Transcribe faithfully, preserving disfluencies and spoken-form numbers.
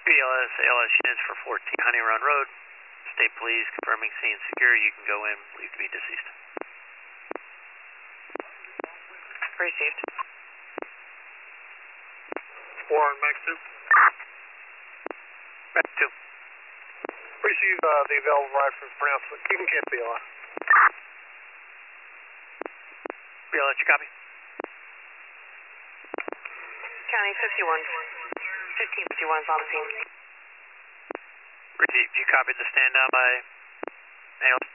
B L S, A L S units for fourteen Honey Run Road. State Police confirming scene secure. You can go in. Believed to be deceased. Received. Warren, Max two. Max two. Receive uh, the available ride for pronouncement. You can get B L S. B L S, you copy? County fifty-one. fifteen fifty-one is on the scene. Received. You copied the stand down by A L S?